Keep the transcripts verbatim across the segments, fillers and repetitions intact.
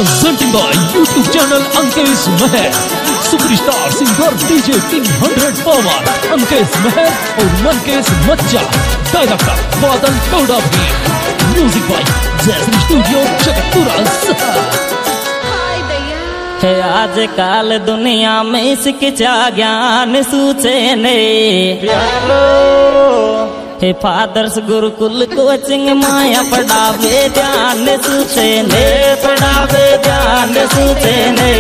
presenting by YouTube channel Ankesh Meher, superstar singer D J King one hundred Power, Ankesh Meher और Mankesh Macha, director Badal Toda भी, music by Jason Studio Chaktura। है आजकल दुनिया में इसके चा ज्ञान सूचे ने प्यारो हे फादर्स गुरुकुल कोचिंग माया पढ़ावे ध्यान सूचे ने पढ़ावे ध्यान सूचे ने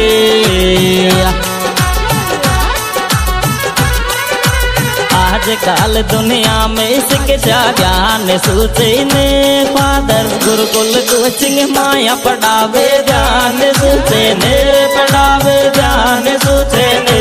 आजकल दुनिया में इसके चा ज्ञान सूचे ने फादर्स गुरुकुल कोचिंग माया पढ़ावे ध्यान सूचे ने पढ़ावे ध्यान सूचे ने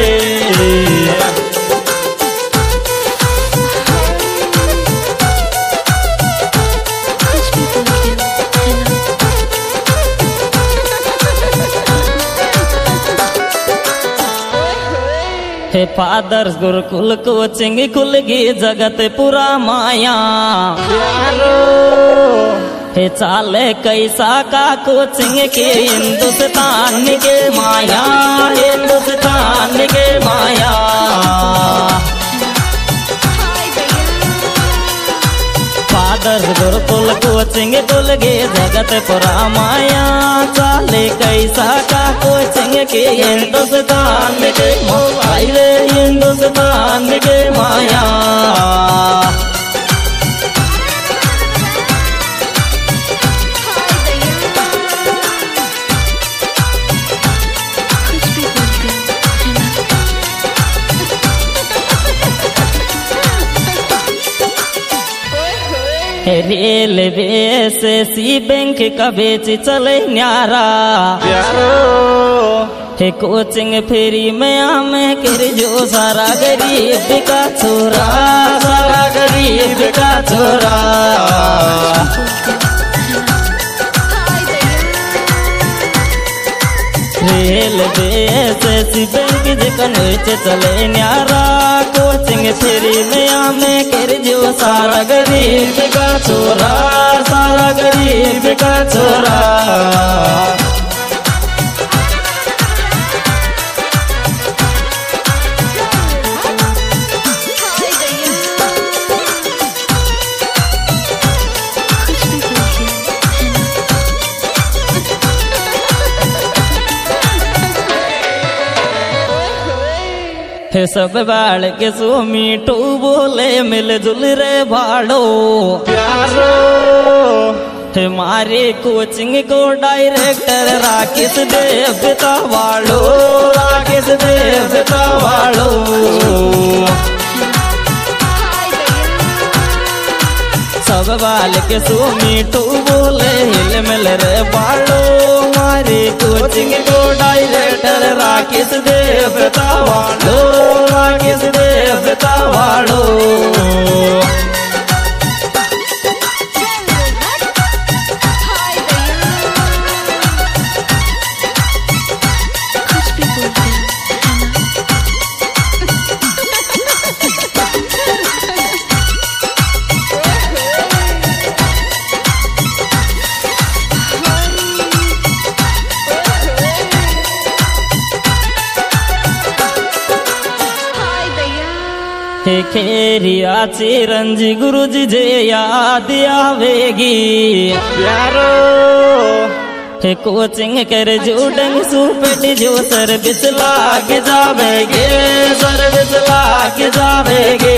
हे फादर्स गुरुकुल कोचिंग खुल गई जगत पूरा माया प्यारो हे चाले कैसा का कोचिंग के हिंदुस्तान के माया हिंदुस्तान के माया फादर्स गुरुकुल कोचिंग खुल गई जगत पूरा माया चाले कैसा का कोचिंग के हिंदुस्तान के मोबाइल हिंदुस्तान के माया रेलवे से सी बैंक का बेच चले न्यारा प्यारो हे कोचिंग फ्री में आमे कर जो सारा गरीब का छोरा सारा गरीब का छोरा रेलवे से सी बैंक जकन चले न्यारा कोचिंग फ्री में आमे कर जो सारा गरीब का छोरा सारा गरीब का छोरा हे सब बाल के सो मीठू बोले मिल जुल रे भाड़ो प्यारो हे मारे कोचिंग को डायरेक्टर राकेश देवता वालो राकेश देवता वालो सब बाल के सो मीठू बोले हिल मिल रे बाड़ो मारे कोचिंग को डायरेक्टर राकेश देवता वालो राकेश देवता वालो हे खेरिया चिरंजी गुरु जी जे याद आवेगी प्यारो हे कोचिंग कर जो डंग सुपट जो सर्विस लाग जावेगे सर्विस लाग जावेगे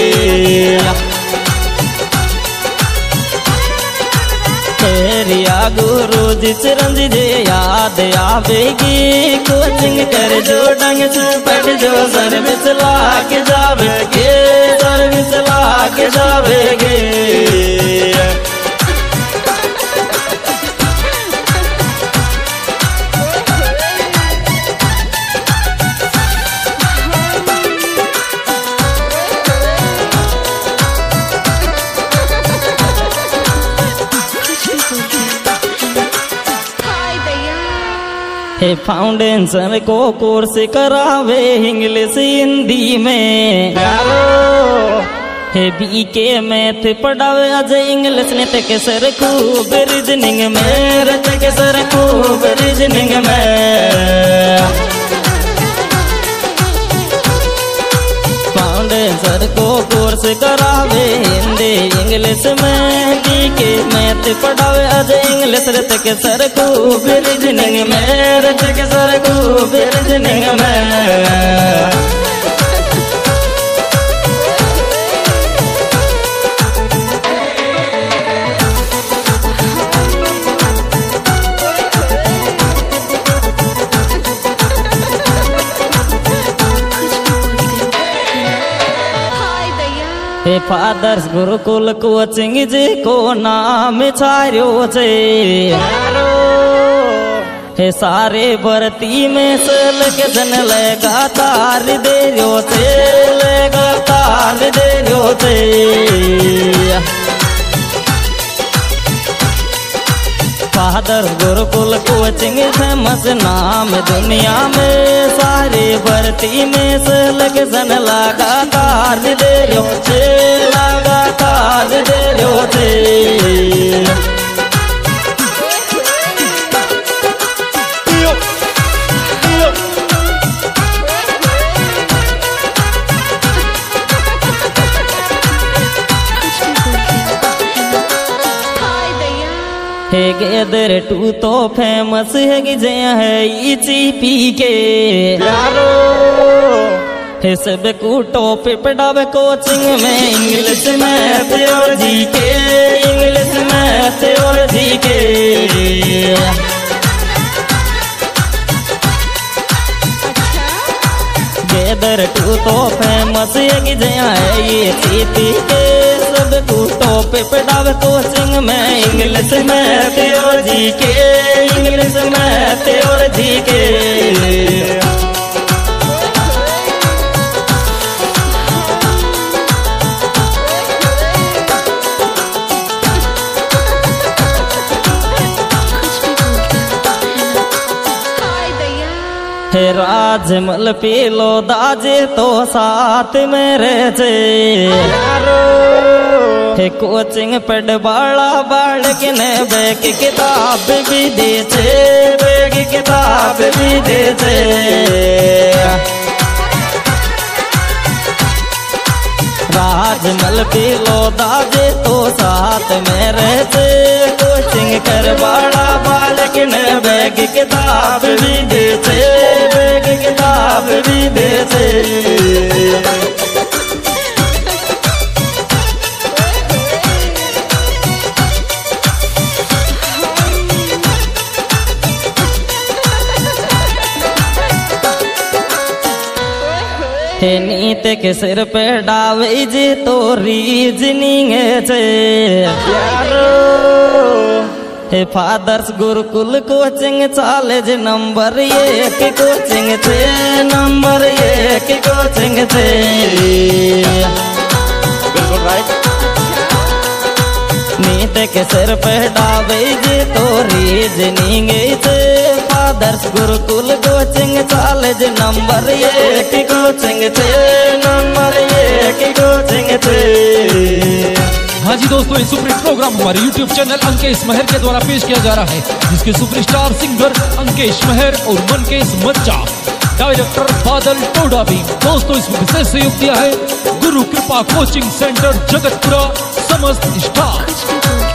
खेरिया गुरु जी चिरंजी जे याद आवेगी कोचिंग कर जो डंग सुपट जो सर्विस लाग जावेगे सर्विस लाग जावेगे हे फाउंडेशन को कोर्स करावे इंग्लिश हिंदी में प्यारो हे बी के मैथ पढ़ावे अजय इंग्लिश ने ते के सर खूब रीजनिंग में रच के सर खूब रीजनिंग रीजनिंग में। फाउंडेशन को कोर्स करावे हिंदी इंग्लिश में, के मैथ पढ़ावे आज इंग्लिश रत के सर को रीजनिंग में, रत के सर को रीजनिंग में। हे फादर्स गुरुकुल कोचिंग जी को नाम छार्यो छे, हे सारे भर्ती में से लगे जन लगातार दे रयो छे, लगातार दे रयो छे। फादर गुरुकुल कोचिंग फेमस नाम दुनिया में, सारे भर्ती में से लगे जन लगातार दे रयो छे, लगातार दे रयो छे। हे गेदर टू तो फेमस है कि जे है इची पी के यारो, हे सब को टॉप पढ़ावे कोचिंग में इंग्लिश में और जी के, इंग्लिश में और जी के। गेदर टू तो फेमस है कि जे है ये चीती के, सब को टॉप पढ़ावे कोचिंग में इंग्लिश में और जी के, इंग्लिश में और जी के। हे राजमल पीलो दाजे तो साथ में रह जे, हे कोचिंग पढ़ बाला बालक ने बैग किताब भी दे छे, बैग किताब भी दे छे। राजमल पीलो दाजे तो साथ में रह जे, कोचिंग कर बाला बालक ने बैग किताब भी दे छे, बैग किताब भी दे छे। हे नीत के सिर पे डावे जे तो रीजनिंग छे यारो, हे फादर्स गुरुकुल कोचिंग चाले जे नंबर एक कोचिंग छे, नंबर एक कोचिंग छे। बिल्कुल राइट। नीत के सिर पे डावे जे तो रीजनिंग छे, फादर्स गुरुकुल कोचिंग चाले जे नंबर एक कोचिंग छे, नंबर एक कोचिंग छे। हाँ जी दोस्तों, ये सुपर हिट प्रोग्राम हमारे यूट्यूब चैनल अंकेश महर के द्वारा पेश किया जा रहा है, जिसके सुपरस्टार सिंगर अंकेश महर और मनकेश मच्चा, डायरेक्टर बादल टोडा भी। दोस्तों, इसमें विशेष सहयोग दिया है गुरु कृपा कोचिंग सेंटर जगतपुरा समस्त स्टाफ।